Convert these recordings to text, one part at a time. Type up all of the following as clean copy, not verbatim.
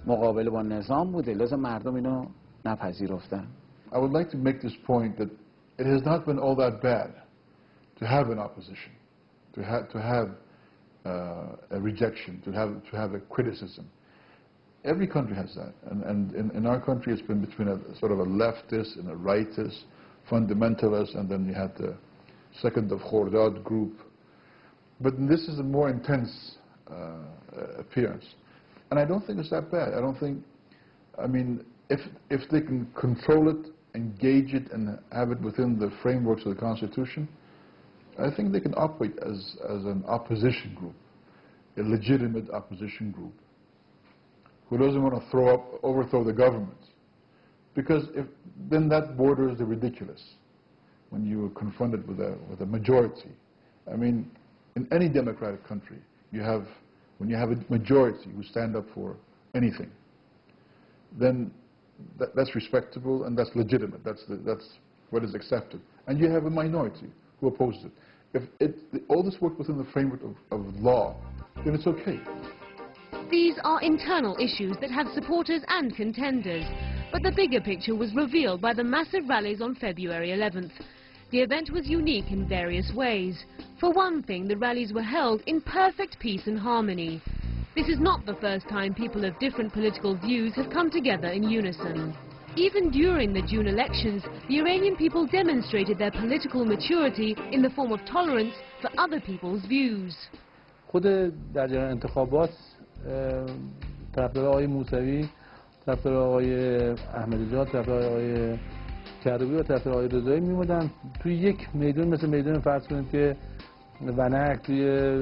مقابله با نظام بوده، لذا مردم اینو نپذیرفتن. I would like to make this point that it has not been all that bad to have an opposition, to have a rejection, to have a criticism. Every country has that, and in our country it's been between a sort of a leftist and a rightist, fundamentalist, and then you had the second of Khordad group. But this is a more intense appearance, and I don't think it's that bad. I don't think, I mean, if they can control it, engage it, and have it within the frameworks of the Constitution, I think they can operate as an opposition group, a legitimate opposition group, who doesn't want to overthrow the government. Because then that borders the ridiculous when you are confronted with a majority. I mean, in any democratic country, when you have a majority who stand up for anything, then that's respectable and that's legitimate. That's what is accepted. And you have a minority who opposes it. If all this works within the framework of law, then it's okay. These are internal issues that have supporters and contenders, but the bigger picture was revealed by the massive rallies on February 11th. The event was unique in various ways. For one thing, the rallies were held in perfect peace and harmony. This is not the first time people of different political views have come together in unison. Even during the June elections, the Iranian people demonstrated their political maturity in the form of tolerance for other people's views. خود در جریان انتخابات طرفدار آقای موسوی، طرفدار آقای احمدی‌نژاد، طرفدار آقای کروبی و طرفدار آقای رضایی می‌بودن توی یک میدان مثل میدان فرض کنید که ونک، توی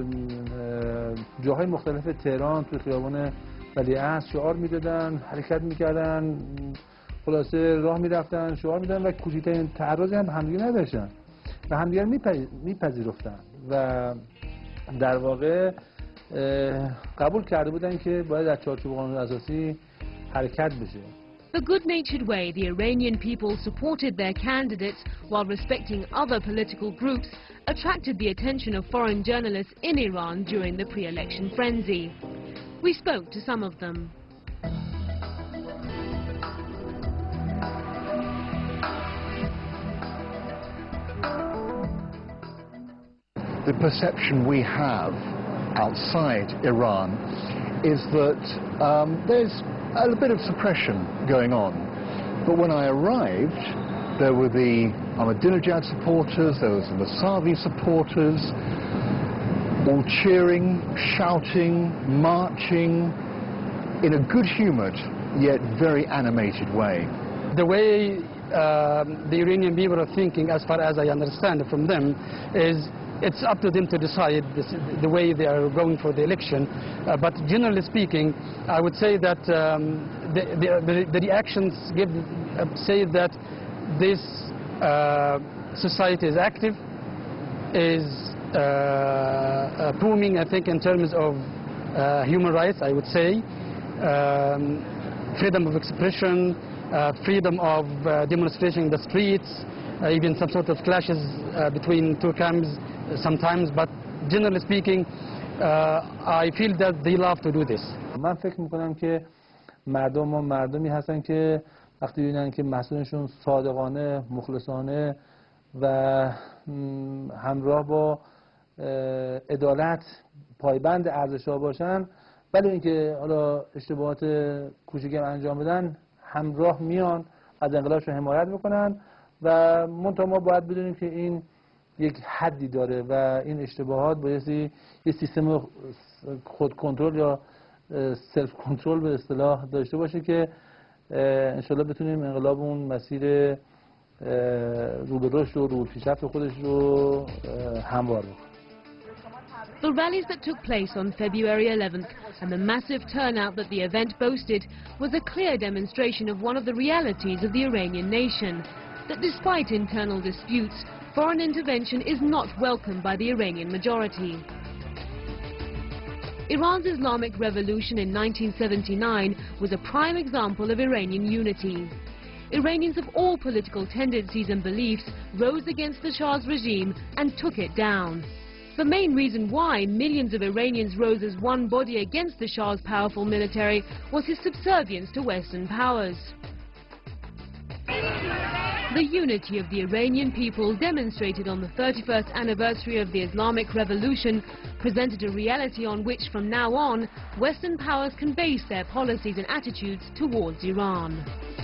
جاهای مختلف تهران، توی خیابان ولیعصر شعار میدادن، حرکت میکردن، خلاصه راه میرفتن، شعار میدادن و کوچکترین تعرضی هم به همدیگه نداشتن و همدیگه میپذیرفتن و در واقع قبول کرده بودن که باید در چارچوب قانون اساسی حرکت بشه. The good-natured way the Iranian people supported their candidates while respecting other political groups attracted the attention of foreign journalists in Iran during the pre-election frenzy. We spoke to some of them. The perception we have outside Iran is that there's a bit of suppression going on. But when I arrived, there were the Ahmadinejad supporters, there was the Mousavi supporters, all cheering, shouting, marching, in a good-humoured yet very animated way. The way the Iranian people are thinking, as far as I understand from them, is it's up to them to decide the way they are going for the election. But generally speaking, I would say that the reactions say that this society is active, is booming, I think, in terms of human rights, I would say, freedom of expression, freedom of demonstration in the streets, even some sort of clashes between two camps sometimes, but generally speaking, I feel that they love to do this. من فکر میکنم که مردمی هستن که وقتی ببینن که مسئولشون صادقانه، مخلصانه و همراه با عدالت پایبند ارزش‌ها باشن، ولی اینکه حالا اشتباهات کوچیکی انجام بدن، همراه میان از انقلابشون حمایت میکنن و منتها ما باید بدونیم که این یک حدی داره و این اشتباهات بایستی یه سیستم خود کنترل یا سلف کنترل به اصطلاح داشته باشه که انشالله بتونیم انقلاب اون مسیر رو به رشد و رو پیشرفت خودش رو هموار بکنیم. The rallies that took place on February 11th and the massive turnout that the event boasted was a clear demonstration of one of the realities of the Iranian nation, that despite internal disputes, foreign intervention is not welcomed by the Iranian majority. Iran's Islamic Revolution in 1979 was a prime example of Iranian unity. Iranians of all political tendencies and beliefs rose against the Shah's regime and took it down. The main reason why millions of Iranians rose as one body against the Shah's powerful military was his subservience to Western powers. The unity of the Iranian people, demonstrated on the 31st anniversary of the Islamic Revolution, presented a reality on which from now on Western powers can base their policies and attitudes towards Iran.